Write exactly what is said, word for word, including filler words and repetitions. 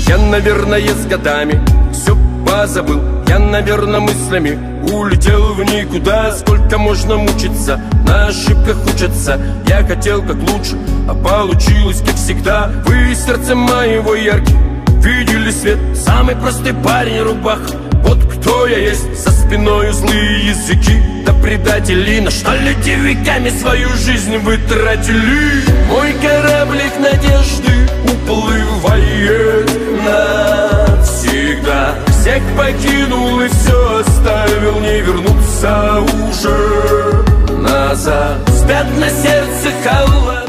Я, наверное, с годами все позабыл. Я, наверное, мыслями улетел в никуда. Сколько можно мучиться, на ошибках учатся. Я хотел как лучше, а получилось как всегда. Вы сердце моего яркий, видели свет. Самый простой парень, рубаха, вот кто я есть. За спиною злые языки, да предатели. На что люди веками свою жизнь вы тратили? Мой кораблик надежды уплывает навсегда. Всех покинул и все оставил, не вернуться уже назад. Спят на сердце холод.